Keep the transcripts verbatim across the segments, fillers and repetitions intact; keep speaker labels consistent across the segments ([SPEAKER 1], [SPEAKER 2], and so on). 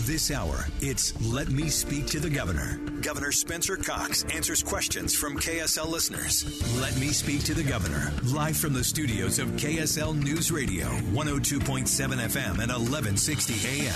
[SPEAKER 1] This hour, it's Let Me Speak to the Governor. Governor Spencer Cox answers questions from K S L listeners. Let Me Speak to the Governor, live from the studios of K S L News Radio, one oh two point seven F M and eleven sixty A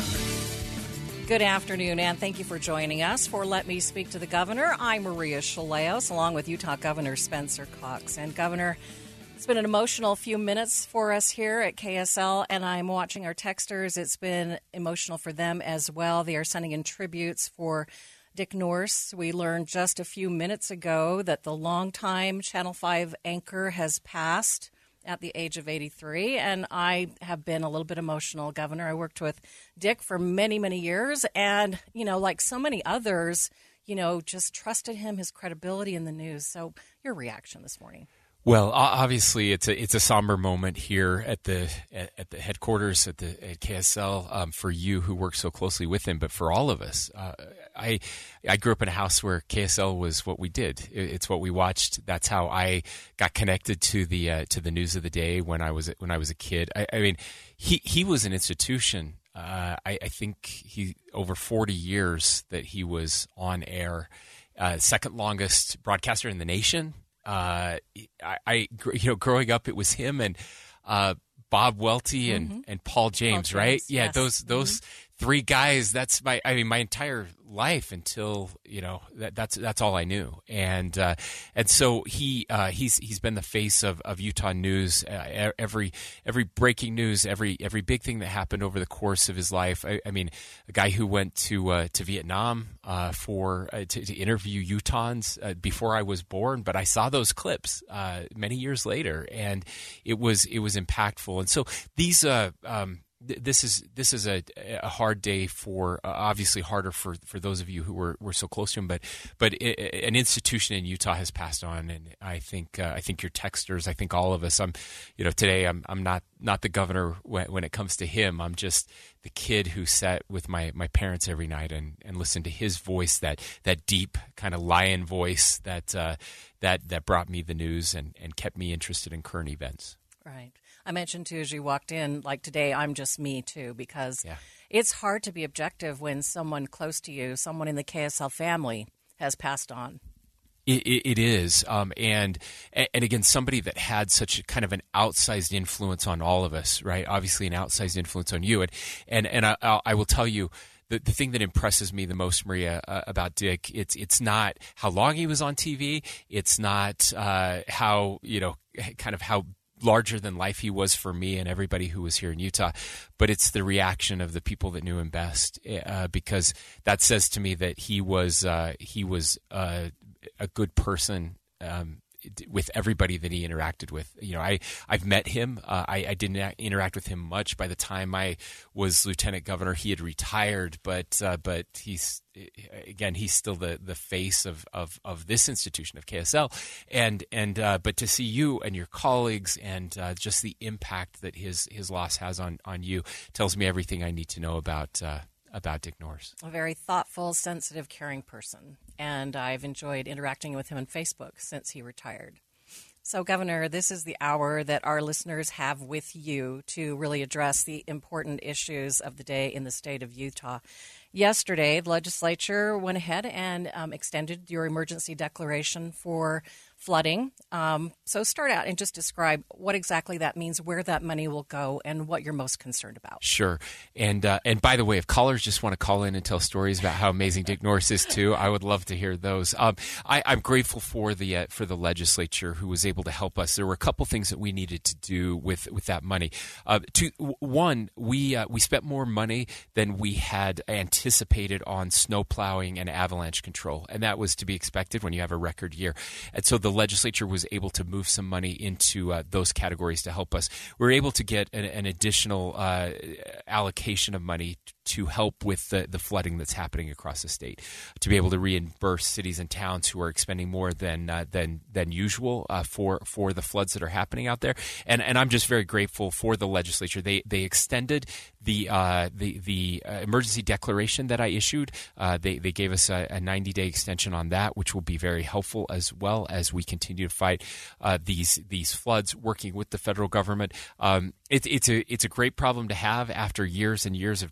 [SPEAKER 1] M.
[SPEAKER 2] Good afternoon, and thank you for joining us for Let Me Speak to the Governor. I'm Maria Shilaos, along with Utah Governor Spencer Cox. And Governor, it's been an emotional few minutes for us here at K S L, and I'm watching our texters. It's been emotional for them as well. They are sending in tributes for Dick Norse. We learned just a few minutes ago that the longtime Channel five anchor has passed at the age of eighty-three, and I have been a little bit emotional, Governor. I worked with Dick for many, many years, and, you know, like so many others, you know, just trusted him, his credibility in the news. So your reaction this morning?
[SPEAKER 3] Well, obviously, it's a it's a somber moment here at the at, at the headquarters at the at K S L um, for you who work so closely with him, but for all of us. Uh, I I grew up in a house where K S L was what we did. It's what we watched. That's how I got connected to the uh, to the news of the day when I was when I was a kid. I, I mean, he he was an institution. Uh, I, I think he over forty years that he was on air, uh, second longest broadcaster in the nation. Uh, I, I, you know, growing up, it was him and uh, Bob Welty and, mm-hmm. and Paul James, Paul James, right? Yeah,
[SPEAKER 2] yes.
[SPEAKER 3] those those mm-hmm. three guys. That's my, I mean, my entire life until you know that that's that's all I knew. And uh, and so he uh, he's he's been the face of, of Utah news. Uh, every every breaking news, every every big thing that happened over the course of his life. I, I mean, a guy who went to uh, to Vietnam uh, for uh, to, to interview Utahns uh, before I was born, but I saw those clips uh, many years later, and it was it was impactful. And so these. Uh, um, This is this is a, a hard day for uh, obviously harder for, for those of you who were, were so close to him, but but it, an institution in Utah has passed on, and I think uh, I think your texters, I think all of us. I'm, you know, today I'm I'm not not the governor when, when it comes to him. I'm just the kid who sat with my, my parents every night and, and listened to his voice, that that deep kind of lion voice that uh, that that brought me the news and, and kept me interested in current events.
[SPEAKER 2] Right. I mentioned, too, as you walked in, like today, I'm just me, too, because yeah. It's hard to be objective when someone close to you, someone in the K S L family, has passed on.
[SPEAKER 3] It, it, it is. Um, and, and again, somebody that had such a kind of an outsized influence on all of us, right? Obviously an outsized influence on you. And, and, and I, I will tell you, The, the thing that impresses me the most, Maria, uh, about Dick, it's it's not how long he was on T V. It's not uh, how, you know, kind of how larger than life he was for me and everybody who was here in Utah, but it's the reaction of the people that knew him best, uh, because that says to me that he was uh, he was uh, a good person. Um, with everybody that he interacted with. You know, I, I've met him. Uh, I, I didn't interact with him much. By the time I was lieutenant governor, he had retired, but uh, but he's, again, he's still the, the face of, of, of this institution of K S L. And, and uh, but to see you and your colleagues and uh, just the impact that his, his loss has on, on you tells me everything I need to know about uh, about Dick Norse.
[SPEAKER 2] A very thoughtful, sensitive, caring person. And I've enjoyed interacting with him on Facebook since he retired. So, Governor, this is the hour that our listeners have with you to really address the important issues of the day in the state of Utah. Yesterday, the legislature went ahead and um, extended your emergency declaration for flooding. Um, so start out and just describe what exactly that means, where that money will go, and what you're most concerned about.
[SPEAKER 3] Sure. And uh, and by the way, if callers just want to call in and tell stories about how amazing Dick Norse is too, I would love to hear those. Um, I, I'm grateful for the uh, for the legislature who was able to help us. There were a couple things that we needed to do with, with that money. Uh, two, one, we uh, we spent more money than we had anticipated on snow plowing and avalanche control, and that was to be expected when you have a record year. And so the legislature was able to move some money into uh, those categories to help us. We were able to get an, an additional uh, allocation of money to help with the, the flooding that's happening across the state, to be able to reimburse cities and towns who are expending more than uh, than than usual uh, for for the floods that are happening out there. And and I'm just very grateful for the legislature. They they extended the uh, the the uh, emergency declaration that I issued. Uh, they they gave us a, a ninety day extension on that, which will be very helpful as well as we continue to fight uh, these these floods, working with the federal government. Um, it, it's a it's a great problem to have after years and years of drought.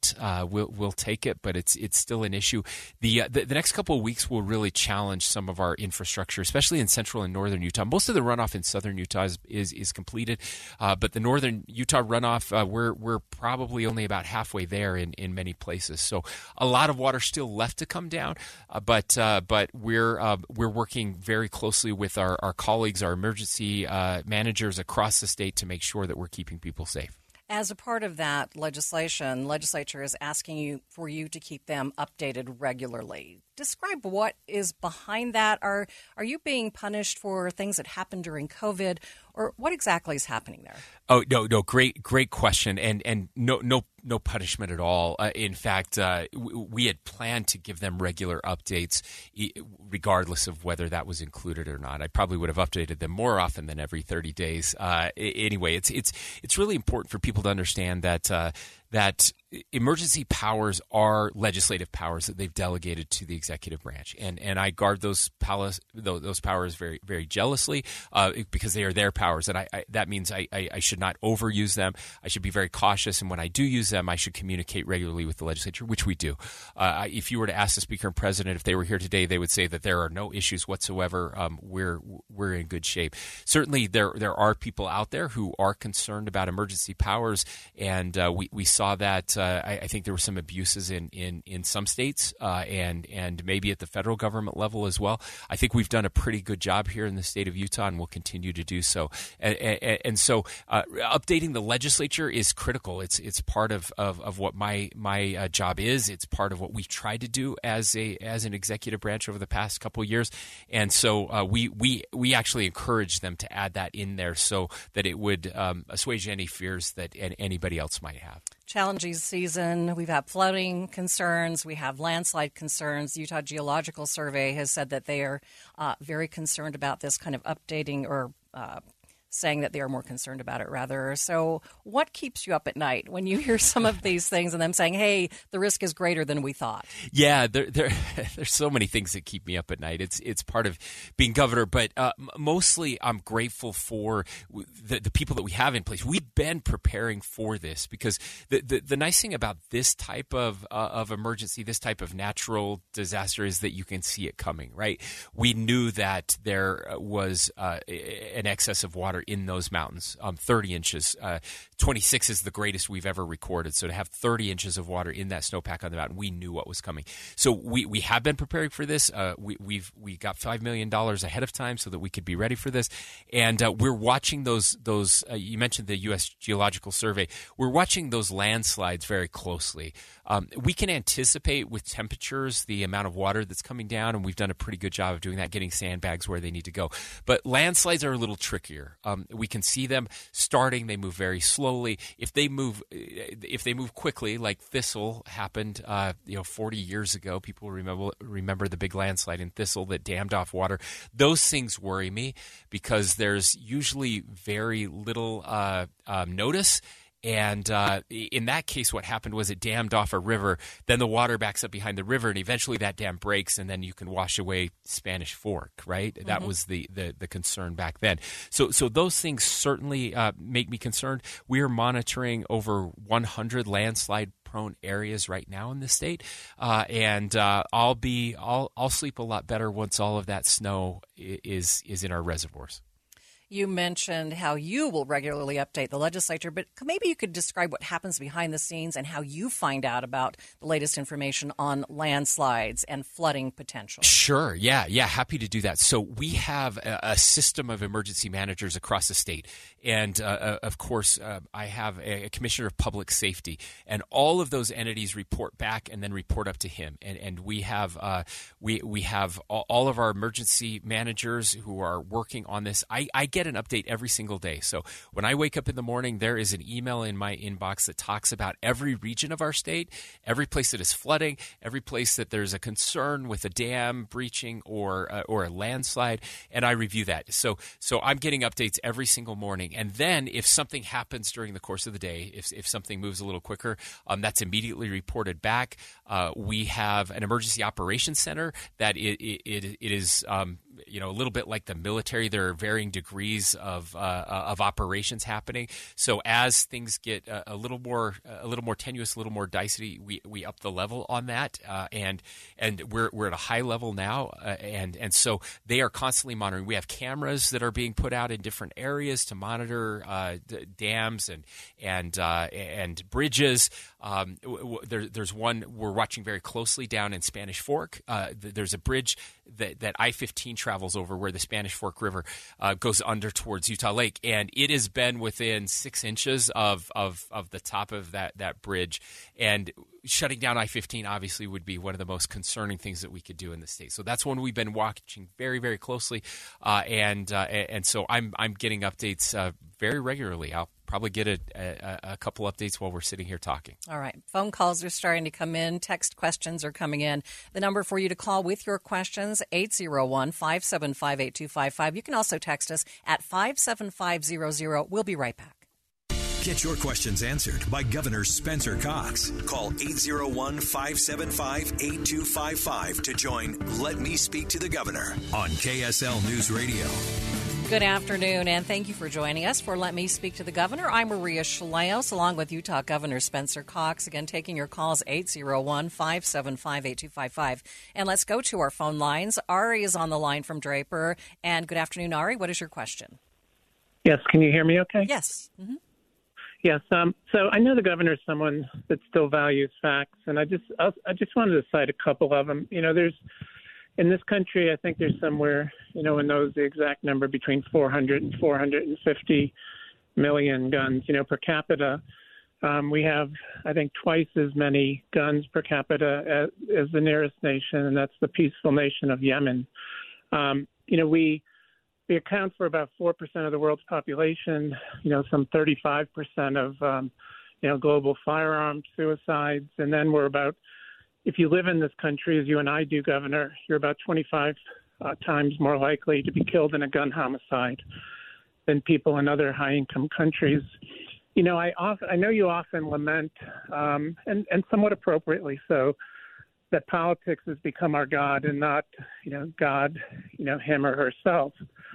[SPEAKER 3] months, uh, we'll we'll take it, but it's it's still an issue. The, uh, the the next couple of weeks will really challenge some of our infrastructure, especially in central and northern Utah. Most of the runoff in southern Utah is is, is completed, uh, but the northern Utah runoff, uh, we're we're probably only about halfway there in, in many places. So a lot of water still left to come down, uh, but uh, but we're uh, we're working very closely with our, our colleagues, our emergency uh, managers across the state to make sure that we're keeping people safe.
[SPEAKER 2] As a part of that legislation, legislature is asking you for you to keep them updated regularly. Describe what is behind that. Are are you being punished for things that happened during COVID, or what exactly is happening there?
[SPEAKER 3] Oh no, no, great, great question, and and no, no, no punishment at all. Uh, in fact, uh, w- we had planned to give them regular updates, e- regardless of whether that was included or not. I probably would have updated them more often than every thirty days. Uh, anyway, it's it's it's really important for people to understand that. Uh, that emergency powers are legislative powers that they've delegated to the executive branch, and and I guard those powers those powers very very jealously uh, because they are their powers, and I, I that means I, I I should not overuse them. I should be very cautious, and when I do use them, I should communicate regularly with the legislature, which we do. Uh, if you were to ask the Speaker and President if they were here today, they would say that there are no issues whatsoever. Um, we're we're in good shape. Certainly, there there are people out there who are concerned about emergency powers, and uh, we we saw that. Uh, I, I think there were some abuses in, in, in some states uh, and and maybe at the federal government level as well. I think we've done a pretty good job here in the state of Utah, and we'll continue to do so. And, and, and so, uh, updating the legislature is critical. It's it's part of, of, of what my my uh, job is. It's part of what we've tried to do as a as an executive branch over the past couple of years. And so, uh, we we we actually encourage them to add that in there so that it would um, assuage any fears that anybody else might have.
[SPEAKER 2] Challenging season. We've had flooding concerns. We have landslide concerns. The Utah Geological Survey has said that they are uh, very concerned about this kind of updating or uh, saying that they are more concerned about it, rather. So what keeps you up at night when you hear some of these things and them saying, hey, the risk is greater than we thought?
[SPEAKER 3] Yeah, there, there, there's so many things that keep me up at night. It's it's part of being governor, but uh, mostly I'm grateful for the, the people that we have in place. We've been preparing for this because the, the, the nice thing about this type of uh, of emergency, this type of natural disaster is that you can see it coming, right? We knew that there was uh, an excess of water in those mountains, um, thirty inches. Uh, twenty-six is the greatest we've ever recorded. So to have thirty inches of water in that snowpack on the mountain, we knew what was coming. So we, we have been preparing for this. Uh, we, we've we got five million dollars ahead of time so that we could be ready for this. And uh, we're watching those, those uh, you mentioned the U S Geological Survey. We're watching those landslides very closely. Um, we can anticipate with temperatures the amount of water that's coming down, and we've done a pretty good job of doing that, getting sandbags where they need to go. But landslides are a little trickier. Um, we can see them starting; they move very slowly. If they move, if they move quickly, like Thistle happened, uh, you know, forty years ago, people remember remember the big landslide in Thistle that dammed off water. Those things worry me because there's usually very little uh, um, notice. And uh, in that case, what happened was it dammed off a river. Then the water backs up behind the river, and eventually that dam breaks, and then you can wash away Spanish Fork, right? Mm-hmm. That was the, the, the concern back then. So so those things certainly uh, make me concerned. We are monitoring over one hundred landslide-prone areas right now in the state, uh, and uh, I'll be I'll I'll sleep a lot better once all of that snow is is in our reservoirs.
[SPEAKER 2] You mentioned how you will regularly update the legislature, but maybe you could describe what happens behind the scenes and how you find out about the latest information on landslides and flooding potential.
[SPEAKER 3] Sure. Yeah. Yeah. Happy to do that. So we have a, a system of emergency managers across the state. And, uh, of course, uh, I have a, a commissioner of public safety. And all of those entities report back and then report up to him. And, and we have uh, we we have all, all of our emergency managers who are working on this. I, I get an update every single day. So when I wake up in the morning, there is an email in my inbox that talks about every region of our state, every place that is flooding, every place that there's a concern with a dam breaching or uh, or a landslide, and I review that. So so I'm getting updates every single morning. And then if something happens during the course of the day, if if something moves a little quicker, um, that's immediately reported back. Uh, we have an emergency operations center that it it, it is um, you know, a little bit like the military. There are varying degrees of uh, of operations happening. So as things get a, a little more a little more tenuous, a little more dicey, we, we up the level on that, uh, and and we're we're at a high level now, uh, and and so they are constantly monitoring. We have cameras that are being put out in different areas to monitor uh, d- dams and and uh, and bridges. Um, w- w- there, there's one we're watching very closely down in Spanish Fork. Uh, th- there's a bridge that, that I fifteen travels over where the Spanish Fork River uh, goes under towards Utah Lake, and it has been within six inches of of, of the top of that, that bridge. And shutting down I fifteen obviously would be one of the most concerning things that we could do in the state. So that's one we've been watching very, very closely, uh, and uh, and so I'm I'm getting updates uh, very regularly. I'll probably get a, a, a couple updates while we're sitting here talking.
[SPEAKER 2] All right. Phone calls are starting to come in. Text questions are coming in. The number for you to call with your questions, eight zero one, five seven five, eight two five five. You can also text us at five seven five zero zero. We'll be right back.
[SPEAKER 1] Get your questions answered by Governor Spencer Cox. Call eight zero one, five seven five, eight two five five to join Let Me Speak to the Governor on K S L News Radio.
[SPEAKER 2] Good afternoon, and thank you for joining us for Let Me Speak to the Governor. I'm Maria Shilaos, along with Utah Governor Spencer Cox. Again, taking your calls, eight zero one, five seven five, eight two five five. And let's go to our phone lines. Ari is on the line from Draper. And good afternoon, Ari. What is your question?
[SPEAKER 4] Yes, can you hear me okay?
[SPEAKER 2] Yes. Mm-hmm.
[SPEAKER 4] Yes. Um, so I know the governor is someone that still values facts, and I just I just wanted to cite a couple of them. You know, there's in this country, I think there's somewhere, you know, one knows the exact number, between four hundred and four hundred fifty million guns, you know, per capita. Um, we have, I think, twice as many guns per capita as, as the nearest nation, and that's the peaceful nation of Yemen. Um, you know, we we account for about four percent of the world's population, you know, some thirty-five percent of, um, you know, global firearm suicides. And then we're about, if you live in this country, as you and I do, Governor, you're about twenty-five uh, times more likely to be killed in a gun homicide than people in other high-income countries. You know, I often, I know you often lament, um, and, and somewhat appropriately so, that politics has become our God and not, you know, God, you know, him or herself.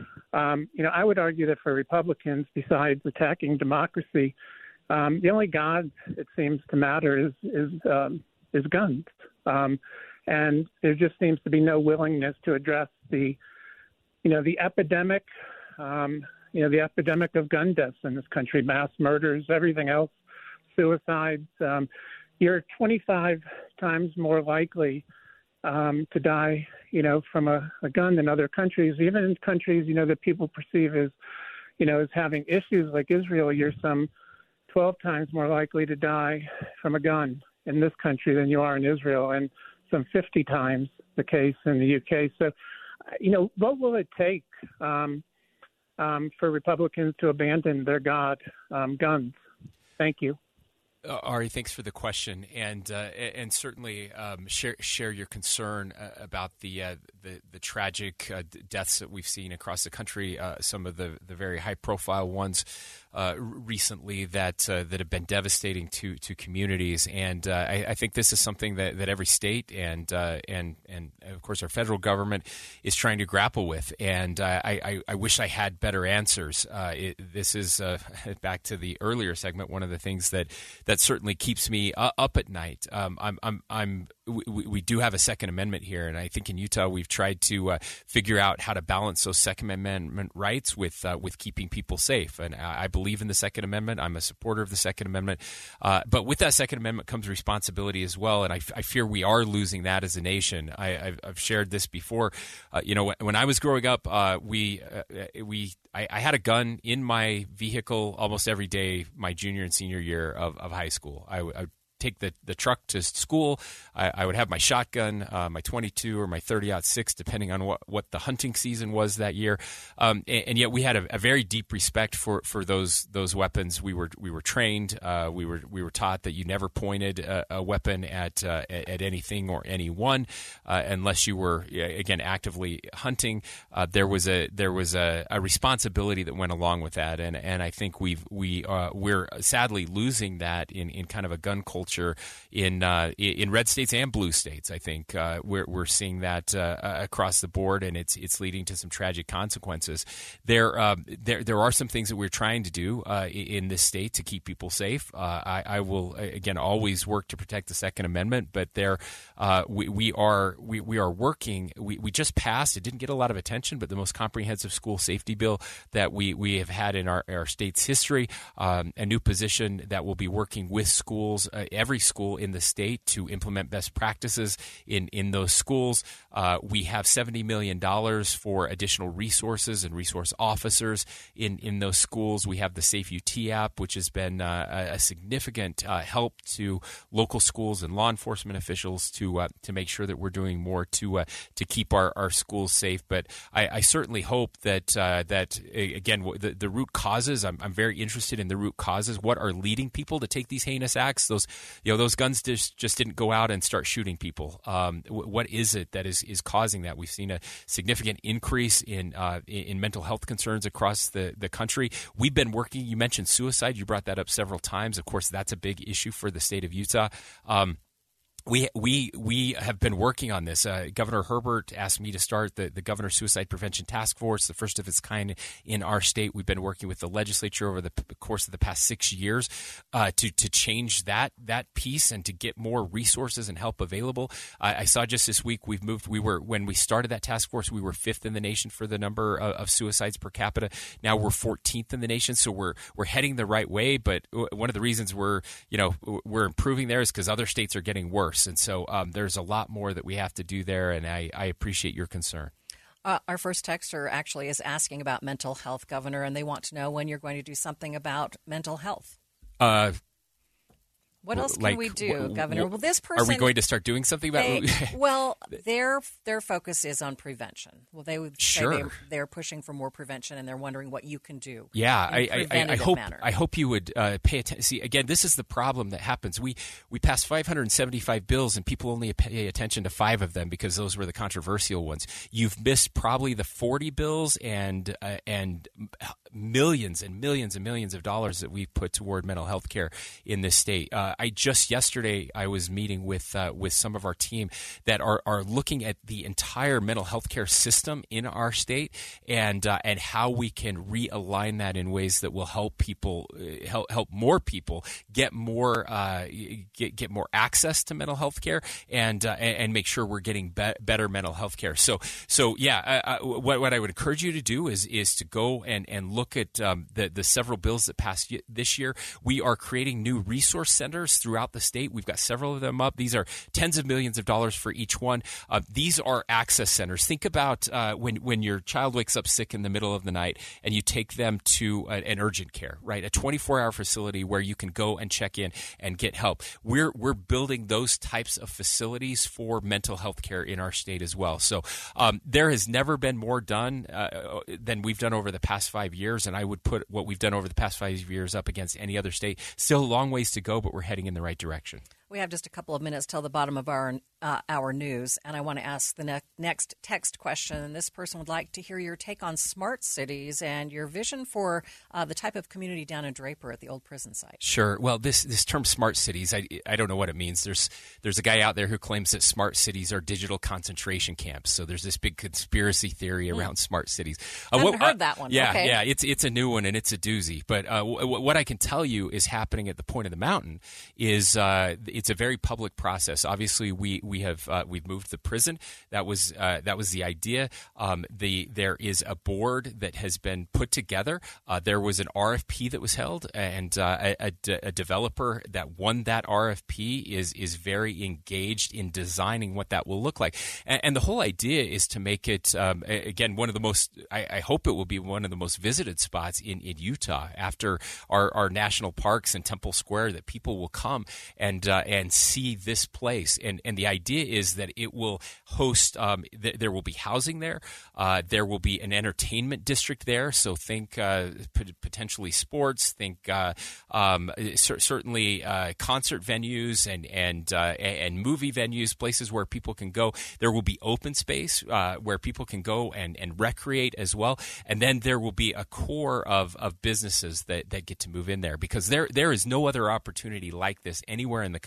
[SPEAKER 4] Um, you know, I would argue that for Republicans, besides attacking democracy, um, the only God, it seems to matter, is is um, is guns. Um, and there just seems to be no willingness to address the, you know, the epidemic, um, you know, the epidemic of gun deaths in this country, mass murders, everything else, suicides. Um, you're twenty-five times more likely um, to die, you know, from a, a gun than other countries. Even in countries, you know, that people perceive as, you know, as having issues like Israel, you're some twelve times more likely to die from a gun in this country than you are in Israel, and some fifty times the case in the U K. So, you know, what will it take um, um, for Republicans to abandon their God, um, guns? Thank you.
[SPEAKER 3] Uh, Ari, thanks for the question, and uh, and certainly um, share share your concern uh, about the, uh, the the tragic uh, deaths that we've seen across the country. Uh, some of the, the very high profile ones uh, recently that uh, that have been devastating to to communities, and uh, I, I think this is something that, that every state and uh, and and of course our federal government is trying to grapple with. And uh, I, I I wish I had better answers. Uh, it, this is uh, back to the earlier segment. One of the things that that That certainly keeps me uh, up at night. Um, I'm, I'm, I'm, we, we do have a Second Amendment here, and I think in Utah we've tried to uh, figure out how to balance those Second Amendment rights with uh, with keeping people safe. And I believe in the Second Amendment. I'm a supporter of the Second Amendment. Uh, but with that Second Amendment comes responsibility as well, and I, I fear we are losing that as a nation. I, I've, I've shared this before. Uh, you know, when I was growing up, uh, we uh, we I, I had a gun in my vehicle almost every day my junior and senior year of, of high school. I, I would take the, the truck to school. I, I would have my shotgun, uh, my twenty-two or my thirty aught six, depending on what, what the hunting season was that year. Um, and, and yet we had a, a very deep respect for, for those those weapons. We were we were trained. Uh, we were we were taught that you never pointed a, a weapon at, uh, at at anything or anyone uh, unless you were again actively hunting. Uh, there was a there was a, a responsibility that went along with that, and and I think we've we uh, we're sadly losing that in, in kind of a gun culture culture in uh, in red states and blue states. I think uh, we're we're seeing that uh, across the board, and it's it's leading to some tragic consequences. There uh, there there are some things that we're trying to do uh, in this state to keep people safe. Uh, I, I will again always work to protect the Second Amendment, but there uh, we we are we, we are working. We, we just passed. It didn't get a lot of attention, but the most comprehensive school safety bill that we we have had in our our state's history. Um, a new position that will be working with schools, uh, every school in the state, to implement best practices in, in those schools. Uh, we have seventy million dollars for additional resources and resource officers in, in those schools. We have the Safe U T app, which has been uh, a, a significant uh, help to local schools and law enforcement officials to uh, to make sure that we're doing more to uh, to keep our, our schools safe. But I, I certainly hope that uh, that again the, the root causes. I'm, I'm very interested in the root causes. What are leading people to take these heinous acts? Those you know those guns just just didn't go out and start shooting people. Um, what is it that is is causing that? We've seen a significant increase in uh, in mental health concerns across the the country. We've been working. You mentioned suicide. You brought that up several times. Of course, that's a big issue for the state of Utah. Um, We we we have been working on this. Uh, Governor Herbert asked me to start the, the Governor Suicide Prevention Task Force, the first of its kind in our state. We've been working with the legislature over the p- course of the past six years uh, to to change that that piece and to get more resources and help available. Uh, I saw just this week we've moved. We were when we started that task force, we were fifth in the nation for the number of, of suicides per capita. Now we're fourteenth in the nation, so we're we're heading the right way. But one of the reasons we're you know we're improving there is because other states are getting worse. And so um, there's a lot more that we have to do there, and I, I appreciate your concern.
[SPEAKER 2] Uh, our first texter actually is asking about mental health, Governor, and they want to know when you're going to do something about mental health.
[SPEAKER 3] Uh,
[SPEAKER 2] What else can
[SPEAKER 3] like,
[SPEAKER 2] we do,
[SPEAKER 3] w-
[SPEAKER 2] Governor?
[SPEAKER 3] w-
[SPEAKER 2] Well, this person...
[SPEAKER 3] Are we going to start doing something about
[SPEAKER 2] they,
[SPEAKER 3] it?
[SPEAKER 2] Well, their their focus is on prevention. Well, they would
[SPEAKER 3] Sure.
[SPEAKER 2] say they, they're pushing for more prevention, and they're wondering what you can do.
[SPEAKER 3] Yeah,
[SPEAKER 2] in
[SPEAKER 3] I, I, I
[SPEAKER 2] preventative
[SPEAKER 3] hope
[SPEAKER 2] manner.
[SPEAKER 3] I hope you would uh, pay attention. See, again, this is the problem that happens. We we passed five hundred seventy-five bills, and people only pay attention to five of them because those were the controversial ones. You've missed probably the forty bills and uh, and millions and millions and millions of dollars that we've put toward mental health care in this state. Uh, I just yesterday. Yesterday, I was meeting with uh, with some of our team that are, are looking at the entire mental health care system in our state and uh, and how we can realign that in ways that will help people uh, help help more people get more uh, get get more access to mental health care and uh, and make sure we're getting be- better mental health care. So so yeah, I, I, what what I would encourage you to do is is to go and and look at um, the the several bills that passed y- this year. We are creating new resource centers throughout the state. We've got several of them up. These are tens of millions of dollars for each one. Uh, these are access centers. Think about uh, when when your child wakes up sick in the middle of the night and you take them to a, an urgent care, right? A twenty-four hour facility where you can go and check in and get help. We're we're building those types of facilities for mental health care in our state as well. So um, there has never been more done uh, than we've done over the past five years, and I would put what we've done over the past five years up against any other state. Still a long ways to go, but we're heading in the right direction.
[SPEAKER 2] We have just a couple of minutes till the bottom of our uh, our news, and I want to ask the ne- next text question. And this person would like to hear your take on smart cities and your vision for uh, the type of community down in Draper at the old prison site.
[SPEAKER 3] Sure. Well, this this term "smart cities," I I don't know what it means. There's there's a guy out there who claims that smart cities are digital concentration camps. So there's this big conspiracy theory around mm. smart cities.
[SPEAKER 2] I
[SPEAKER 3] uh,
[SPEAKER 2] haven't
[SPEAKER 3] what,
[SPEAKER 2] heard that one.
[SPEAKER 3] Yeah,
[SPEAKER 2] okay.
[SPEAKER 3] yeah. It's it's a new one and it's a doozy. But uh, w- what I can tell you is happening at the point of the mountain is uh, it's a very public process. Obviously, we we have uh, we've moved the prison. That was uh, that was the idea. Um, the there is a board that has been put together. Uh, there was an R F P that was held, and uh, a, a, a developer that won that R F P is is very engaged in designing what that will look like. And, and the whole idea is to make it um, again one of the most. I, I hope it will be one of the most visited spots in, in Utah after our, our national parks and Temple Square. That people will come and uh, and see this place. And and the idea is that it will host. Um, th- there will be housing there. Uh, there will be an entertainment district there. So think uh, p- potentially sports. Think uh, um, c- certainly uh, concert venues and and uh, and movie venues. Places where people can go. There will be open space uh, where people can go and, and recreate as well. And then there will be a core of, of businesses that, that get to move in there because there there is no other opportunity like this anywhere in the country.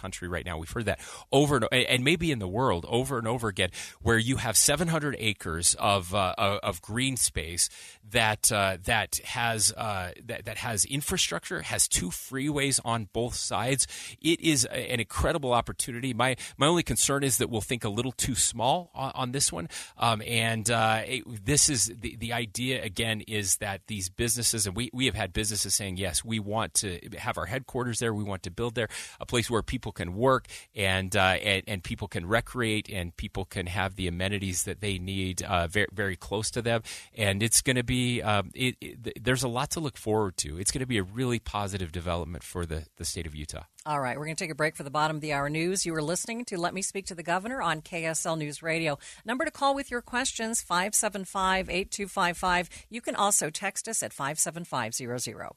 [SPEAKER 3] country right now. We've heard that over and, and maybe in the world over and over again, where you have seven hundred acres of uh, of green space that uh, that has uh, that, that has infrastructure, has two freeways on both sides. It is an incredible opportunity. My my only concern is that we'll think a little too small on, on this one. Um, and uh, it, this is the, the idea, again, is that these businesses, and we, we have had businesses saying, yes, we want to have our headquarters there. We want to build there, a place where people can work and, uh, and, and people can recreate and people can have the amenities that they need uh, very, very close to them. And it's going to be, um, it, it, there's a lot to look forward to. It's going to be a really positive development for the, the state of Utah.
[SPEAKER 2] All right, we're going to take a break for the bottom of the hour news. You are listening to Let Me Speak to the Governor on K S L News Radio. Number to call with your questions, five seven five, eight two five five. You can also text us at five seven five zero zero.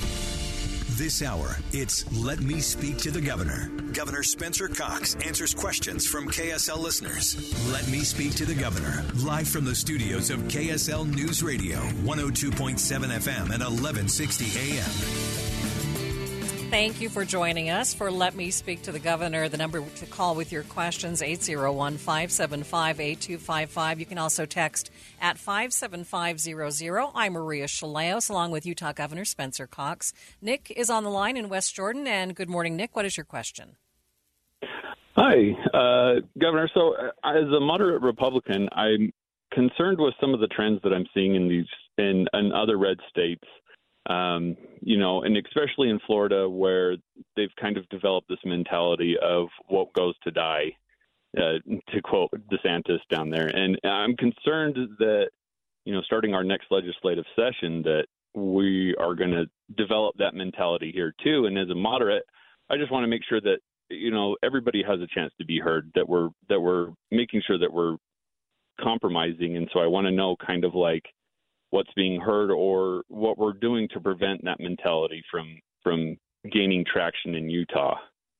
[SPEAKER 1] This hour, it's Let Me Speak to the Governor. Governor Spencer Cox answers questions from K S L listeners. Let Me Speak to the Governor, live from the studios of K S L News Radio, one oh two point seven F M and eleven sixty A M.
[SPEAKER 2] Thank you for joining us for Let Me Speak to the Governor. The number to call with your questions, eight oh one, five seven five, eight two five five. You can also text at five seven five zero zero. I'm Maria Shilaos, along with Utah Governor Spencer Cox. Nick is on the line in West Jordan. And good morning, Nick. What is your question?
[SPEAKER 5] Hi, uh, Governor. So uh, as a moderate Republican, I'm concerned with some of the trends that I'm seeing in these in, in other red states. Um, you know, and especially in Florida, where they've kind of developed this mentality of what goes to die, uh, to quote DeSantis down there. And I'm concerned that, you know, starting our next legislative session, that we are going to develop that mentality here, too. And as a moderate, I just want to make sure that, you know, everybody has a chance to be heard, that we're that we're making sure that we're compromising. And so I want to know kind of like what's being heard or what we're doing to prevent that mentality from from gaining traction in Utah.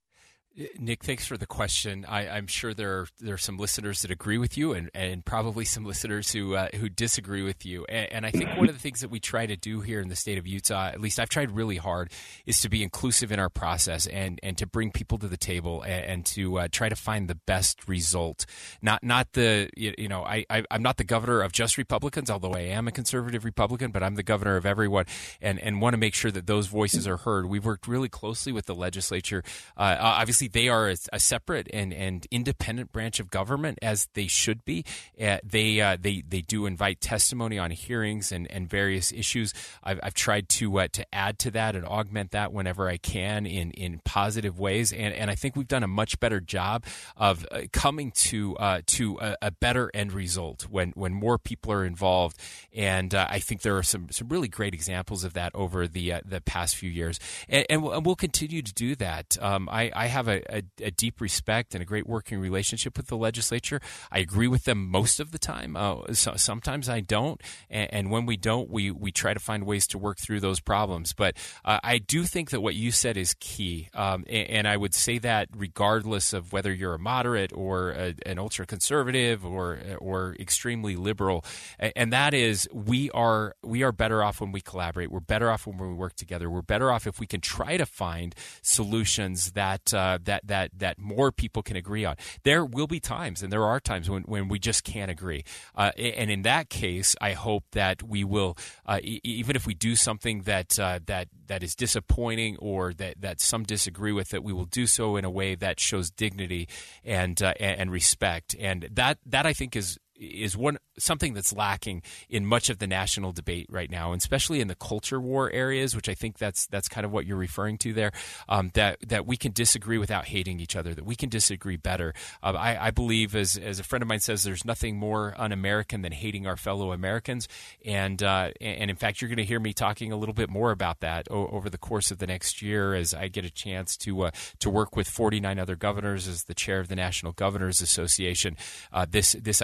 [SPEAKER 3] Nick, thanks for the question. I, I'm sure there are, there are some listeners that agree with you and, and probably some listeners who uh, who disagree with you. And, and I think one of the things that we try to do here in the state of Utah, at least I've tried really hard, is to be inclusive in our process and, and to bring people to the table and, and to uh, try to find the best result. Not not the, you know, I, I, I'm not the governor of just Republicans, although I am a conservative Republican, but I'm the governor of everyone and, and want to make sure that those voices are heard. We've worked really closely with the legislature. Uh, obviously, they are a, a separate and, and independent branch of government, as they should be. Uh, they uh, they they do invite testimony on hearings and, and various issues. I've, I've tried to uh, to add to that and augment that whenever I can in, in positive ways, and and I think we've done a much better job of uh, coming to uh, to a, a better end result when, when more people are involved. And uh, I think there are some, some really great examples of that over the uh, the past few years, and, and we'll, and we'll continue to do that. Um, I, I have a A, a deep respect and a great working relationship with the legislature. I agree with them most of the time. Uh, so, sometimes I don't, and, and when we don't, we we try to find ways to work through those problems. But uh, I do think that what you said is key, um, and, and I would say that regardless of whether you're a moderate or a, an ultra conservative or or extremely liberal, and that is we are we are better off when we collaborate. We're better off when we work together. We're better off if we can try to find solutions that uh, that that that more people can agree on. There will be times, and there are times when, when we just can't agree. Uh, and in that case, I hope that we will, uh, e- even if we do something that uh, that that is disappointing or that, that some disagree with, that we will do so in a way that shows dignity and uh, and respect. And that that I think is. is one something that's lacking in much of the national debate right now, and especially in the culture war areas, which I think that's that's kind of what you're referring to there, um, that that we can disagree without hating each other, that we can disagree better. Uh, I, I believe, as as a friend of mine says, there's nothing more un-American than hating our fellow Americans, and uh, and in fact, you're going to hear me talking a little bit more about that o- over the course of the next year as I get a chance to uh, to work with forty-nine other governors as the chair of the National Governors Association. Uh, this this idea of dis-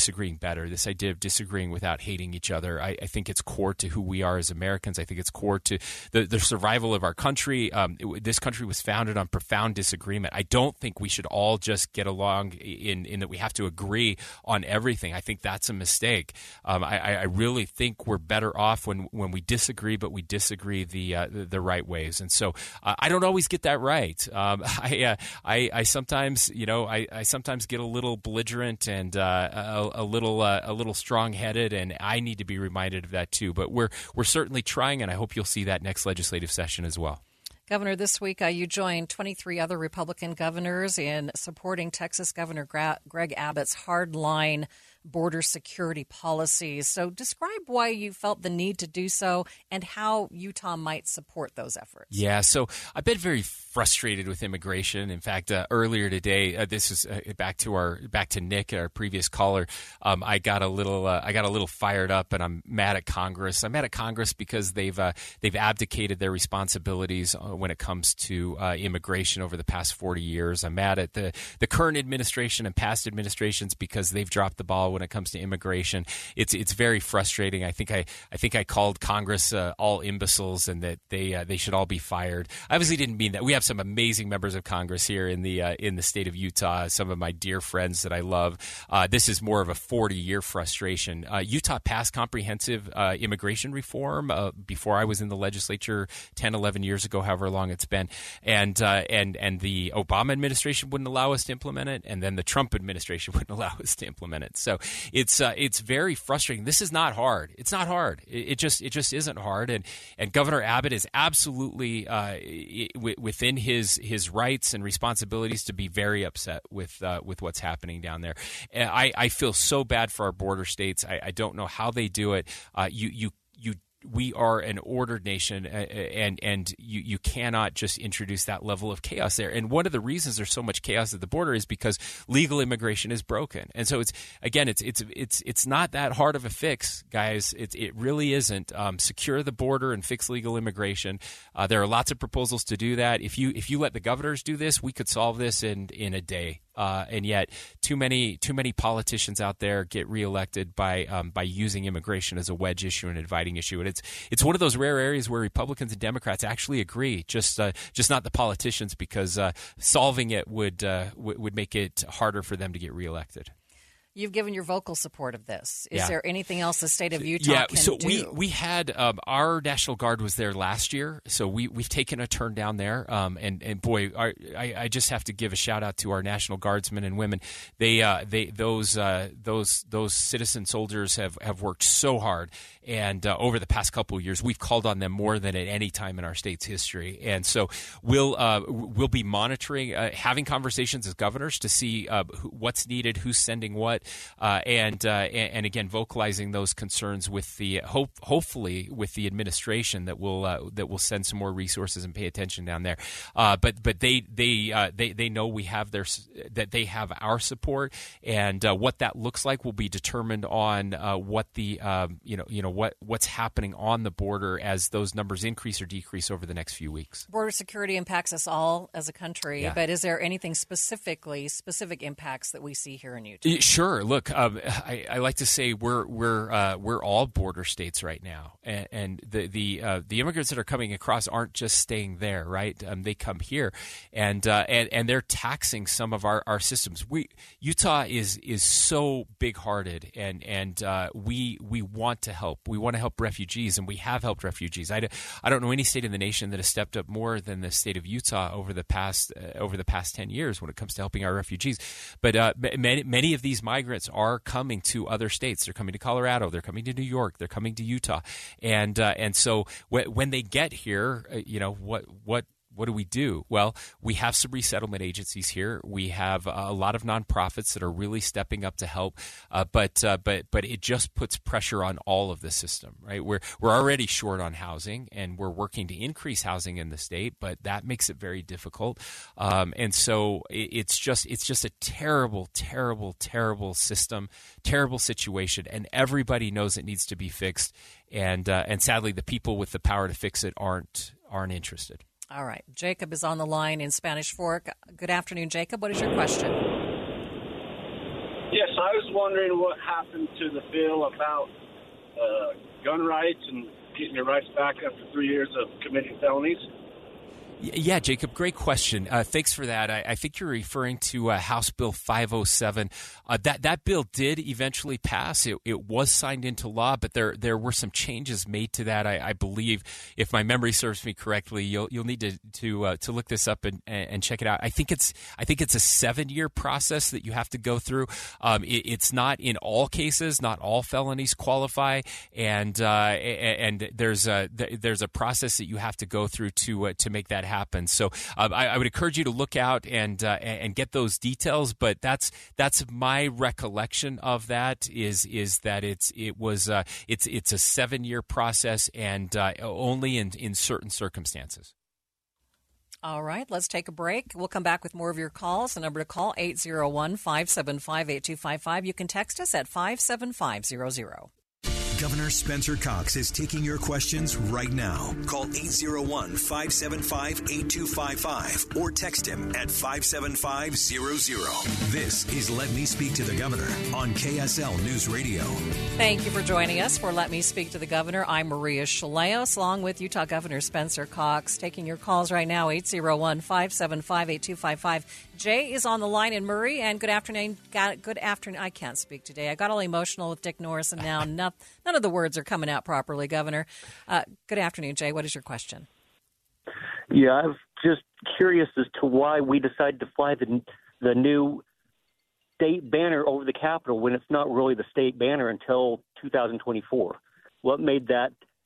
[SPEAKER 3] disagreeing better, this idea of disagreeing without hating each other. I, I think it's core to who we are as Americans. I think it's core to the, the survival of our country. Um, it, this country was founded on profound disagreement. I don't think we should all just get along in, in that we have to agree on everything. I think that's a mistake. Um, I, I really think we're better off when, when we disagree, but we disagree the uh, the, the right ways. And so uh, I don't always get that right. Um, I, uh, I I sometimes you know I, I sometimes get a little belligerent and uh, a, a little uh, a little strong-headed, and I need to be reminded of that too. But we're we're certainly trying, and I hope you'll see that next legislative session as well.
[SPEAKER 2] Governor, this week uh, you joined twenty-three other Republican governors in supporting Texas Governor Gra- Greg Abbott's hardline border security policies. So describe why you felt the need to do so and how Utah might support those efforts.
[SPEAKER 3] Yeah, so I've been very frustrated with immigration. In fact, uh, earlier today, uh, this is uh, back to our back to Nick, our previous caller. Um, I got a little uh, I got a little fired up, and I'm mad at Congress. I'm mad at Congress because they've uh, they've abdicated their responsibilities uh, when it comes to uh, immigration over the past forty years. I'm mad at the the current administration and past administrations because they've dropped the ball when it comes to immigration. It's it's very frustrating. I think I I think I called Congress uh, all imbeciles and that they uh, they should all be fired. I obviously didn't mean that. We have some amazing members of Congress here in the uh, in the state of Utah. Some of my dear friends that I love. Uh, this is more of a forty year frustration. Uh, Utah passed comprehensive uh, immigration reform uh, before I was in the legislature ten, eleven years ago, however long it's been, and uh, and and the Obama administration wouldn't allow us to implement it, and then the Trump administration wouldn't allow us to implement it. So it's uh, it's very frustrating. This is not hard. It's not hard. It, it just it just isn't hard. And and Governor Abbott is absolutely uh, w- within his his rights and responsibilities to be very upset with uh, with what's happening down there. And I, I feel so bad for our border states. I, I don't know how they do it. Uh, you you you. We are an ordered nation, and and you, you cannot just introduce that level of chaos there. And one of the reasons there's so much chaos at the border is because legal immigration is broken. And so it's again, it's it's it's it's not that hard of a fix, guys. It it really isn't. Um, secure the border and fix legal immigration. Uh, there are lots of proposals to do that. If you if you let the governors do this, we could solve this in in a day. Uh, and yet, too many too many politicians out there get reelected by um, by using immigration as a wedge issue and a dividing issue. And it's it's one of those rare areas where Republicans and Democrats actually agree, just uh, just not the politicians, because uh, solving it would uh, w- would make it harder for them to get reelected.
[SPEAKER 2] You've given your vocal support of this. Is
[SPEAKER 3] yeah.
[SPEAKER 2] there anything else the state of Utah
[SPEAKER 3] yeah,
[SPEAKER 2] can
[SPEAKER 3] so
[SPEAKER 2] do?
[SPEAKER 3] we we had um, our National Guard was there last year, so we we've taken a turn down there. Um, and and boy, our, I I just have to give a shout out to our National Guardsmen and women. They uh, they those uh, those those citizen soldiers have, have worked so hard, and uh, over the past couple of years, we've called on them more than at any time in our state's history. And so we'll uh, we'll be monitoring, uh, having conversations as governors to see uh, what's needed, who's sending what. Uh, and, uh, and and again, vocalizing those concerns with the hope, hopefully with the administration that will uh, that will send some more resources and pay attention down there. Uh, but but they they uh, they they know we have their that they have our support, and uh, what that looks like will be determined on uh, what the um, you know you know what what's happening on the border as those numbers increase or decrease over the next few weeks.
[SPEAKER 2] Border security impacts us all as a country,
[SPEAKER 3] yeah.
[SPEAKER 2] but is there anything specifically specific impacts that we see here in Utah?
[SPEAKER 3] Sure. Look. Um, I, I like to say we're we're uh, we're all border states right now, and, and the the uh, the immigrants that are coming across aren't just staying there, right? Um, they come here, and uh, and and they're taxing some of our, our systems. We Utah is is so big hearted, and and uh, we we want to help. We want to help refugees, and we have helped refugees. I, I don't know any state in the nation that has stepped up more than the state of Utah over the past uh, over the past ten years when it comes to helping our refugees. But uh, many many of these migrants are coming to other states. They're coming to Colorado. They're coming to New York. They're coming to Utah. And uh, and so w- when they get here, uh, you know, what what what do we do? Well, we have some resettlement agencies here. We have uh, a lot of nonprofits that are really stepping up to help. Uh, but uh, but but it just puts pressure on all of the system, right? We're we're already short on housing, and we're working to increase housing in the state, but that makes it very difficult. Um, and so it, it's just it's just a terrible, terrible, terrible system, terrible situation, and everybody knows it needs to be fixed. And uh, and sadly, the people with the power to fix it aren't aren't interested.
[SPEAKER 2] All right. Jacob is on the line in Spanish Fork. Good afternoon, Jacob. What is your question?
[SPEAKER 6] Yes, I was wondering what happened to the bill about uh, gun rights and getting your rights back after three years of committing felonies.
[SPEAKER 3] Yeah, Jacob, great question. Uh, thanks for that. I, I think you're referring to uh, House Bill five oh seven. Uh, that that bill did eventually pass. It, it was signed into law, but there there were some changes made to that. I, I believe, if my memory serves me correctly, you'll you'll need to to uh, to look this up and, and check it out. I think it's I think it's a seven year process that you have to go through. Um, it, it's not in all cases, not all felonies qualify, and uh, and there's a there's a process that you have to go through to uh, to make that happen. happen. So uh, I, I would encourage you to look out and uh, and get those details. But that's that's my recollection of that is is that it's it was uh, it's it's a seven year process and uh, only in in certain circumstances.
[SPEAKER 2] All right, let's take a break. We'll come back with more of your calls. The number to call, eight oh one, five seven five, eight two five five. You can text us at five seven five zero zero.
[SPEAKER 1] Governor Spencer Cox is taking your questions right now. Call eight oh one, five seven five, eight two five five or text him at five seven five zero zero. This is Let Me Speak to the Governor on K S L News Radio.
[SPEAKER 2] Thank you for joining us for Let Me Speak to the Governor. I'm Maria Shilaos, along with Utah Governor Spencer Cox. Taking your calls right now, eight oh one, five seven five, eight two five five. Jay is on the line in Murray, and good afternoon. Got good afternoon. I can't speak today. I got all emotional with Dick Norris, and now none, none of the words are coming out properly, Governor. Uh, good afternoon, Jay. What is your question?
[SPEAKER 7] Yeah, I'm just curious as to why we decided to fly the the new state banner over the Capitol when it's not really the state banner until two thousand twenty-four. What made that?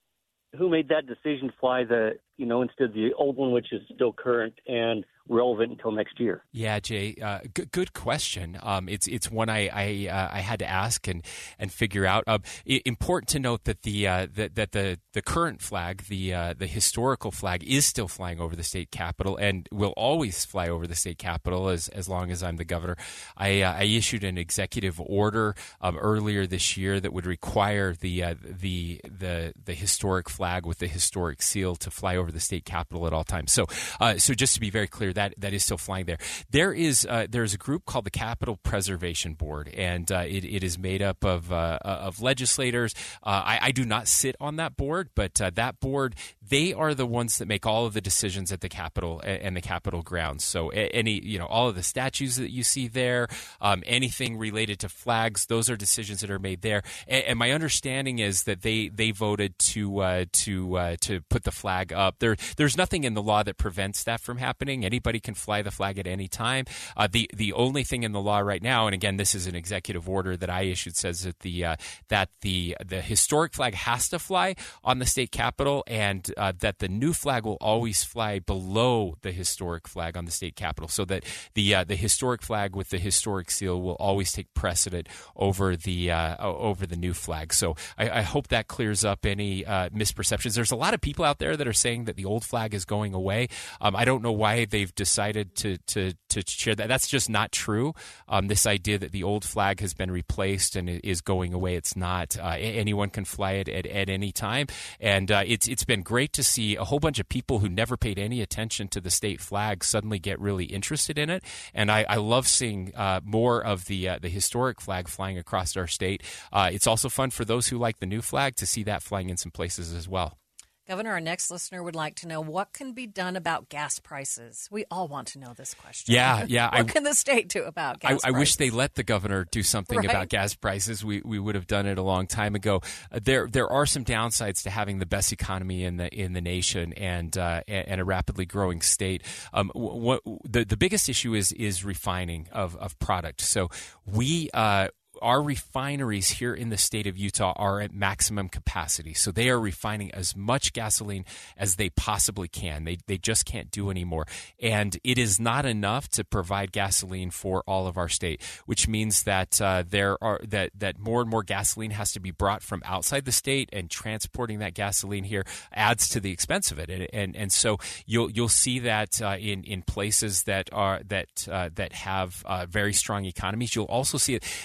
[SPEAKER 7] Who made that decision to fly the, you know, instead of the old one, which is still current and relevant until next year?
[SPEAKER 3] Yeah, Jay, uh, good, good question. Um, it's it's one I I, uh, I had to ask and and figure out. Um, it, important to note that the uh, that, that the the current flag, the uh, the historical flag, is still flying over the state capitol and will always fly over the state capitol as as long as I'm the governor. I uh, I issued an executive order um, earlier this year that would require the uh, the the the historic flag with the historic seal to fly over the state capitol at all times. So uh, so just to be very clear, that that is still flying there. There is uh, there is a group called the Capitol Preservation Board, and uh, it, it is made up of uh, of legislators. Uh, I, I do not sit on that board, but uh, that board, they are the ones that make all of the decisions at the Capitol and the Capitol grounds. So any you know all of the statues that you see there, um, anything related to flags, those are decisions that are made there. And, and my understanding is that they they voted to uh, to uh, to put the flag up. There there's nothing in the law that prevents that from happening. Anybody can fly the flag at any time. Uh, the the only thing in the law right now, and again, this is an executive order that I issued, says that the uh, that the the historic flag has to fly on the state capitol, and uh, that the new flag will always fly below the historic flag on the state capitol, so that the uh, the historic flag with the historic seal will always take precedent over the uh, over the new flag. So I, I hope that clears up any uh, misperceptions. There's a lot of people out there that are saying that the old flag is going away. Um, I don't know why they've decided to to to share that. That's just not true. Um, this idea that the old flag has been replaced and is going away, it's not. Uh, anyone can fly it at, at any time, and uh, it's it's been great to see a whole bunch of people who never paid any attention to the state flag suddenly get really interested in it. And I, I love seeing uh, more of the uh, the historic flag flying across our state. Uh, it's also fun for those who like the new flag to see that flying in some places as well.
[SPEAKER 2] Governor, our next listener would like to know what can be done about gas prices. We all want to know this question.
[SPEAKER 3] Yeah, yeah.
[SPEAKER 2] what
[SPEAKER 3] I,
[SPEAKER 2] can the state do about gas
[SPEAKER 3] I,
[SPEAKER 2] prices?
[SPEAKER 3] I wish they let the governor do something
[SPEAKER 2] right?
[SPEAKER 3] about gas prices. We we would have done it a long time ago. Uh, there there are some downsides to having the best economy in the in the nation and uh, and a rapidly growing state. Um, what the the biggest issue is is refining of of product. So we. Uh, Our refineries here in the state of Utah are at maximum capacity. So they are refining as much gasoline as they possibly can. They they just can't do anymore. And it is not enough to provide gasoline for all of our state, which means that uh, there are that, that more and more gasoline has to be brought from outside the state, and transporting that gasoline here adds to the expense of it. And and, and so you'll you'll see that uh, in in places that are that uh, that have uh, very strong economies. You'll also see it uh, state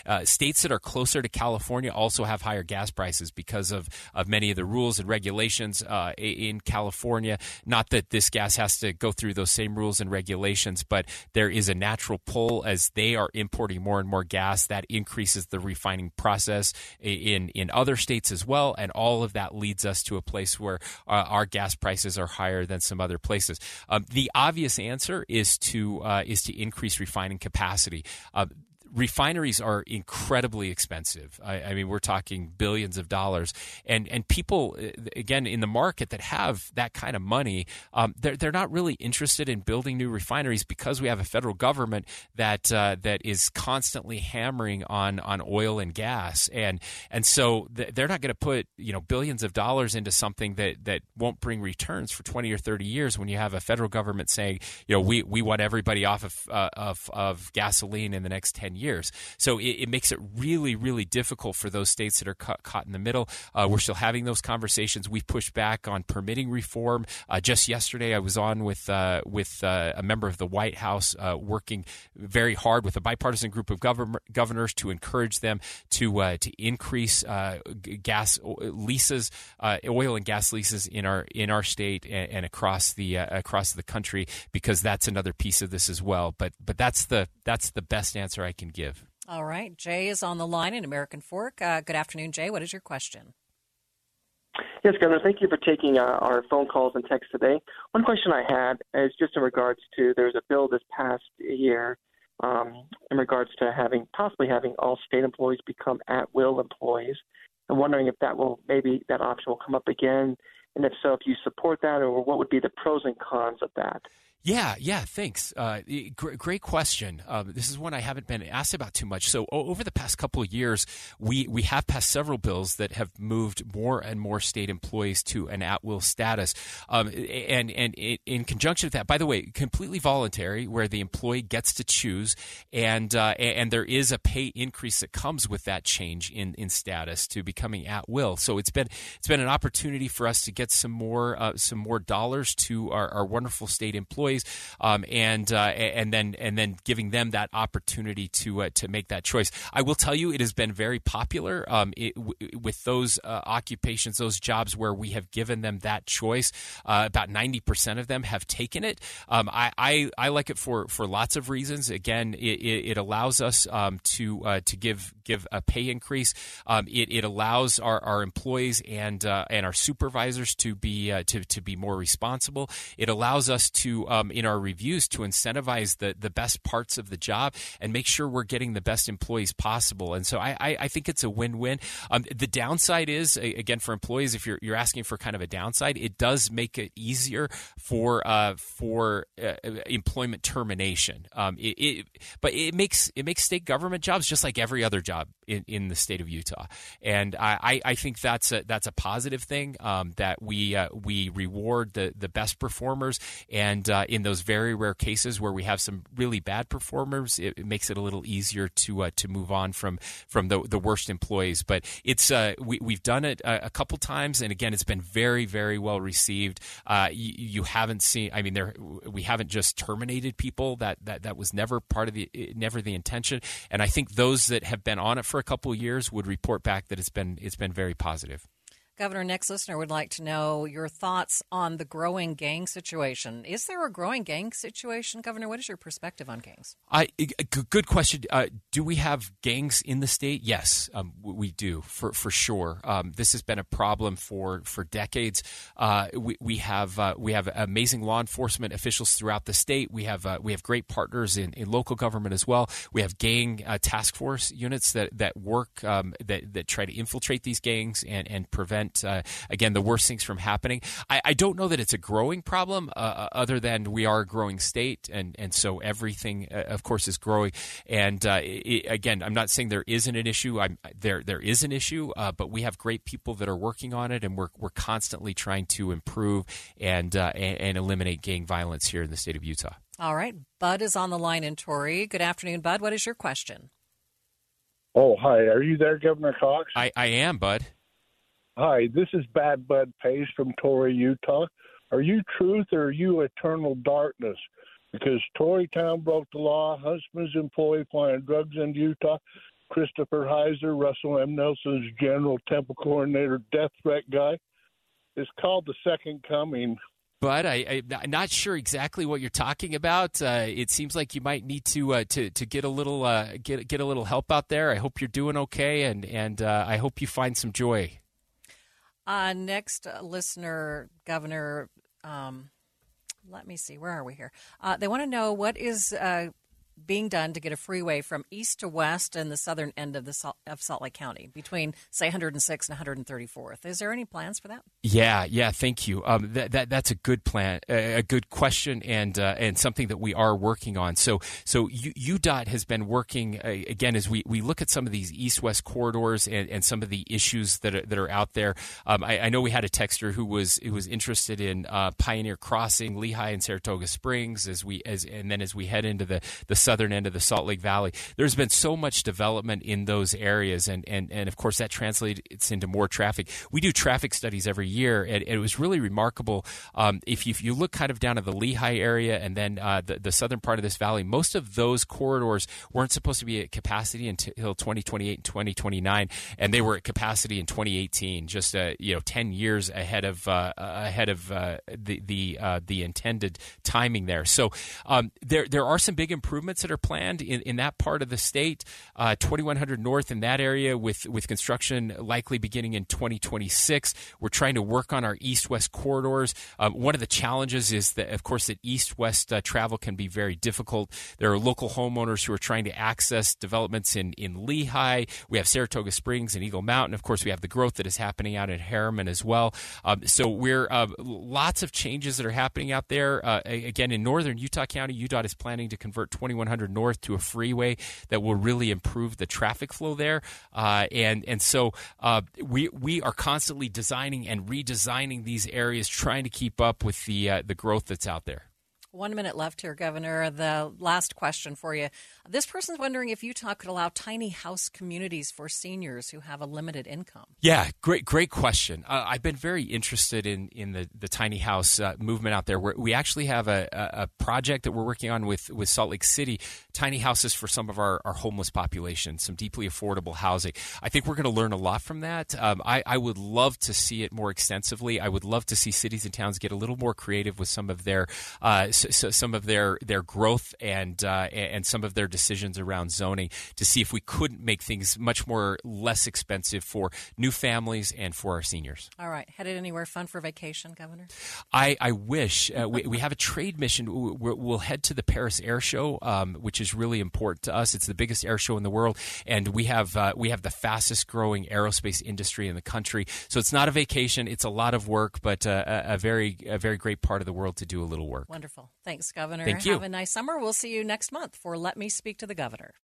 [SPEAKER 3] states that are closer to California also have higher gas prices because of, of many of the rules and regulations uh, in California. Not that this gas has to go through those same rules and regulations, but there is a natural pull as they are importing more and more gas. That increases the refining process in, in other states as well, and all of that leads us to a place where uh, our gas prices are higher than some other places. Um, the obvious answer is to uh, is to increase refining capacity. Uh, Refineries are incredibly expensive. I, I mean, we're talking billions of dollars, and and people, again, in the market that have that kind of money, um, they're they're not really interested in building new refineries because we have a federal government that uh, that is constantly hammering on on oil and gas, and and so they're not going to put you know billions of dollars into something that that won't bring returns for twenty or thirty years. When you have a federal government saying, you know, we we want everybody off of uh, of of gasoline in the next ten years. years. So it, it makes it really, really difficult for those states that are ca- caught in the middle. Uh, we're still having those conversations. We've pushed back on permitting reform. Uh, just yesterday, I was on with uh, with uh, a member of the White House uh, working very hard with a bipartisan group of govern- governors to encourage them to uh, to increase uh, gas leases, uh, oil and gas leases in our in our state and, and across the uh, across the country, because that's another piece of this as well. But but that's the that's the best answer I can give.
[SPEAKER 2] All right. Jay is on the line in American Fork. Uh, good afternoon, Jay. What is your question?
[SPEAKER 8] Yes, Governor, thank you for taking uh, our phone calls and texts today. One question I had is just in regards to there's a bill this past year um, in regards to having possibly having all state employees become at-will employees. I'm wondering if that will maybe that option will come up again, and if so, if you support that, or what would be the pros and cons of that?
[SPEAKER 3] Yeah, yeah, thanks. Uh, great, great question. Uh, this is one I haven't been asked about too much. So o- over the past couple of years, we, we have passed several bills that have moved more and more state employees to an at-will status. Um, and and in conjunction with that, by the way, completely voluntary, where the employee gets to choose, and uh, and there is a pay increase that comes with that change in, in status to becoming at-will. So it's been it's been an opportunity for us to get some more uh, some more dollars to our, our wonderful state employees. Um, and uh, and then and then giving them that opportunity to uh, to make that choice. I will tell you, it has been very popular um, it, w- with those uh, occupations, those jobs where we have given them that choice. Uh, about ninety percent of them have taken it. Um, I, I I like it for, for lots of reasons. Again, it, it allows us um, to uh, to give give a pay increase. Um, it, it allows our, our employees and uh, and our supervisors to be uh, to to be more responsible. It allows us to um, in our reviews to incentivize the, the best parts of the job and make sure we're getting the best employees possible. And so I, I, I think it's a win-win. Um, the downside is, again, for employees, if you're you're asking for kind of a downside, it does make it easier for uh, for uh, employment termination. Um, it, it, but it makes it makes state government jobs just like every other job in, in the state of Utah. And I, I think that's a that's a positive thing, um, that we uh, we reward the, the best performers. And uh, in those very rare cases where we have some really bad performers, it, it makes it a little easier to uh, to move on from from the, the worst employees. But it's uh, we, we've done it a, a couple times, and again, it's been very, very well received. Uh, you, you haven't seen, I mean, there we haven't just terminated people. That, that that was never part of the never the intention. And I think those that have been on it for a couple of years would report back that it's been it's been very positive.
[SPEAKER 2] Governor, next listener would like to know your thoughts on the growing gang situation. Is there a growing gang situation, Governor? What is your perspective on gangs?
[SPEAKER 3] I, good question. Uh, do we have gangs in the state? Yes, um, we do, for for sure. Um, this has been a problem for for decades. Uh, we we have uh, we have amazing law enforcement officials throughout the state. We have uh, we have great partners in, in local government as well. We have gang uh, task force units that that work um, that that try to infiltrate these gangs and and prevent. Uh, again, the worst things from happening. I, I don't know that it's a growing problem, uh, other than we are a growing state, and, and so everything, uh, of course, is growing. And uh, it, again, I'm not saying there isn't an issue. I'm, there there is an issue, uh, but we have great people that are working on it, and we're we're constantly trying to improve and, uh, and and eliminate gang violence here in the state of Utah.
[SPEAKER 2] All right, Bud is on the line in Torrey. Good afternoon, Bud. What is your question?
[SPEAKER 9] Oh, hi. Are you there, Governor Cox?
[SPEAKER 3] I, I am, Bud.
[SPEAKER 9] Hi, this is Bad Bud Pace from Torrey, Utah. Are you truth or are you eternal darkness? Because Torreytown broke the law, Huntsman's employee flying drugs into Utah. Christopher Heiser, Russell M. Nelson's general temple coordinator death threat guy. It's called The Second Coming.
[SPEAKER 3] But I, I'm not sure exactly what you're talking about. Uh, it seems like you might need to uh, to to get a little uh, get get a little help out there. I hope you're doing okay, and and uh, I hope you find some joy.
[SPEAKER 2] Uh, next uh, listener, Governor. Um, let me see. Where are we here? Uh, they want to know what is uh, being done to get a freeway from east to west in the southern end of the Salt, of Salt Lake County between, say, one hundred sixth and one hundred thirty-fourth. Is there any plans for that?
[SPEAKER 3] Yeah, yeah, thank you. Um, that, that that's a good plan, a good question, and uh, and something that we are working on. So so U, UDOT has been working uh, again as we, we look at some of these east-west corridors and, and some of the issues that are, that are out there. Um, I, I know we had a texter who was who was interested in uh, Pioneer Crossing, Lehigh, and Saratoga Springs as we as and then as we head into the the southern end of the Salt Lake Valley. There's been so much development in those areas, and and and of course that translates into more traffic. We do traffic studies every year, and it was really remarkable. Um, if, you, if you look kind of down at the Lehigh area and then uh, the, the southern part of this valley, most of those corridors weren't supposed to be at capacity until twenty twenty-eight and twenty twenty-nine, and they were at capacity in twenty eighteen, just uh, you know ten years ahead of uh, ahead of uh, the the uh, the intended timing there. So um, there there are some big improvements that are planned in, in that part of the state. Uh, twenty-one hundred North in that area with with construction likely beginning in twenty twenty-six. We're trying to work on our east-west corridors. Um, one of the challenges is that, of course, that east-west uh, travel can be very difficult. There are local homeowners who are trying to access developments in, in Lehigh. We have Saratoga Springs and Eagle Mountain. Of course, we have the growth that is happening out at Harriman as well. Um, so we're uh, lots of changes that are happening out there. Uh, again, in northern Utah County, UDOT is planning to convert twenty-one hundred North to a freeway that will really improve the traffic flow there. Uh, and and so uh, we we are constantly designing and redesigning these areas, trying to keep up with the uh, the growth that's out there.
[SPEAKER 2] One minute left here, Governor. The last question for you. This person's wondering if Utah could allow tiny house communities for seniors who have a limited income.
[SPEAKER 3] Yeah, great, great question. Uh, I've been very interested in in the, the tiny house uh, movement out there. We're, we actually have a, a, a project that we're working on with, with Salt Lake City, tiny houses for some of our, our homeless population, some deeply affordable housing. I think we're going to learn a lot from that. Um, I, I would love to see it more extensively. I would love to see cities and towns get a little more creative with some of their uh, so, so some of their, their growth and uh, and some of their decisions around zoning to see if we couldn't make things much more less expensive for new families and for our seniors.
[SPEAKER 2] All right. Headed anywhere fun for vacation, Governor?
[SPEAKER 3] I, I wish. Uh, we, we have a trade mission. We're, we'll head to the Paris Air Show, um, which is really important to us. It's the biggest air show in the world, and we have uh, we have the fastest growing aerospace industry in the country. So it's not a vacation. It's a lot of work, but uh, a, a very a very great part of the world to do a little work.
[SPEAKER 2] Wonderful. Thanks, Governor.
[SPEAKER 3] Thank you.
[SPEAKER 2] Have a nice summer. We'll see you next month for Let Me Speak to the Governor.